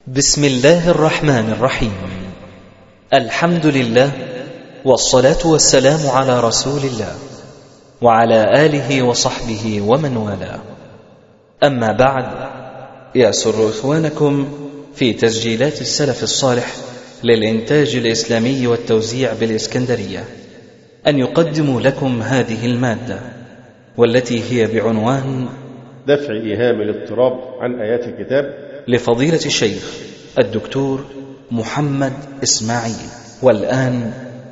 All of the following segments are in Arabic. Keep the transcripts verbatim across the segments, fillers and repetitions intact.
بسم الله الرحمن الرحيم. الحمد لله، والصلاة والسلام على رسول الله وعلى آله وصحبه ومن والاه. أما بعد، يسر إخوانكم في تسجيلات السلف الصالح للإنتاج الإسلامي والتوزيع بالإسكندرية أن يقدموا لكم هذه المادة، والتي هي بعنوان دفع إيهام الاضطراب عن آيات الكتاب، لفضيلة الشيخ الدكتور محمد إسماعيل. والآن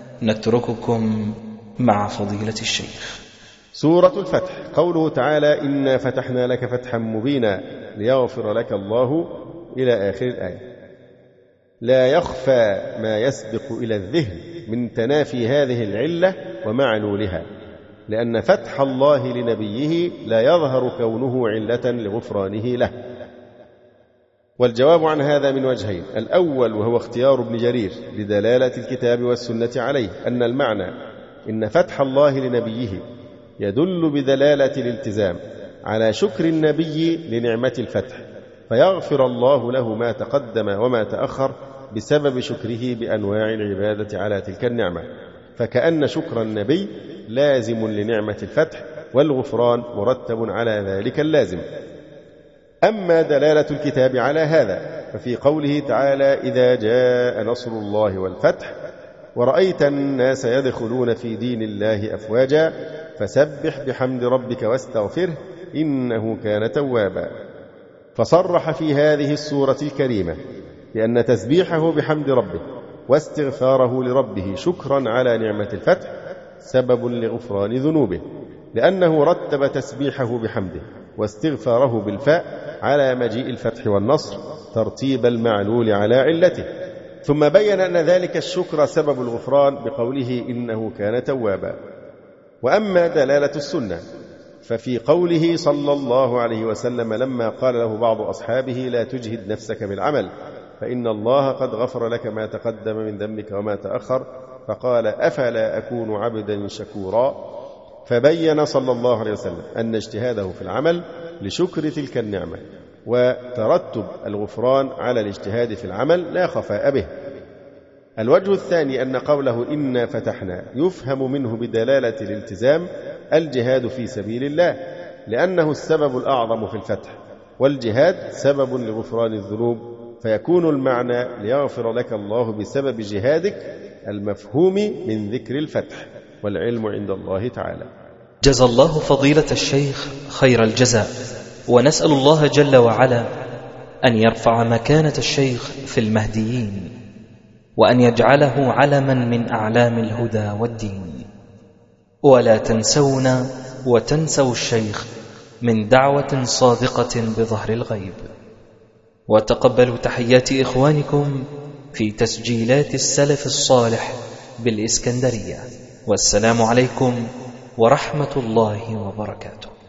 نترككم مع فضيلة الشيخ. سورة الفتح. قوله تعالى: إنا فتحنا لك فتحا مبينا ليغفر لك الله إلى آخر الآية. لا يخفى ما يسبق إلى الذهن من تنافي هذه العلة ومعلولها، لأن فتح الله لنبيه لا يظهر كونه علة لغفرانه له. والجواب عن هذا من وجهين: الأول وهو اختيار ابن جرير لدلالة الكتاب والسنة عليه أن المعنى إن فتح الله لنبيه يدل بدلالة الالتزام على شكر النبي لنعمة الفتح، فيغفر الله له ما تقدم وما تأخر بسبب شكره بأنواع العبادة على تلك النعمة، فكأن شكر النبي لازم لنعمة الفتح، والغفران مرتب على ذلك اللازم. أما دلالة الكتاب على هذا ففي قوله تعالى: إذا جاء نصر الله والفتح ورأيت الناس يدخلون في دين الله أفواجا فسبح بحمد ربك واستغفره إنه كان توابا. فصرح في هذه السورة الكريمة بأن تسبيحه بحمد ربه واستغفاره لربه شكرا على نعمة الفتح سبب لغفران ذنوبه، لأنه رتب تسبيحه بحمده واستغفاره بالفاء على مجيء الفتح والنصر ترتيب المعلول على علته، ثم بين أن ذلك الشكر سبب الغفران بقوله إنه كان توابا. وأما دلالة السنة ففي قوله صلى الله عليه وسلم لما قال له بعض أصحابه: لا تجهد نفسك بالعمل فإن الله قد غفر لك ما تقدم من ذنبك وما تأخر، فقال: أفلا أكون عبدا شكورا. فبين صلى الله عليه وسلم أن اجتهاده في العمل لشكر تلك النعمة، وترتب الغفران على الاجتهاد في العمل لا خفاء به. الوجه الثاني أن قوله إنا فتحنا يفهم منه بدلالة الالتزام الجهاد في سبيل الله، لأنه السبب الأعظم في الفتح، والجهاد سبب لغفران الذنوب، فيكون المعنى ليغفر لك الله بسبب جهادك المفهوم من ذكر الفتح، والعلم عند الله تعالى. جزى الله فضيلة الشيخ خير الجزاء، ونسأل الله جل وعلا أن يرفع مكانة الشيخ في المهديين، وأن يجعله علما من أعلام الهدى والدين. ولا تنسونا وتنسوا الشيخ من دعوة صادقة بظهر الغيب. وتقبلوا تحيات إخوانكم في تسجيلات السلف الصالح بالإسكندرية. والسلام عليكم ورحمة الله وبركاته.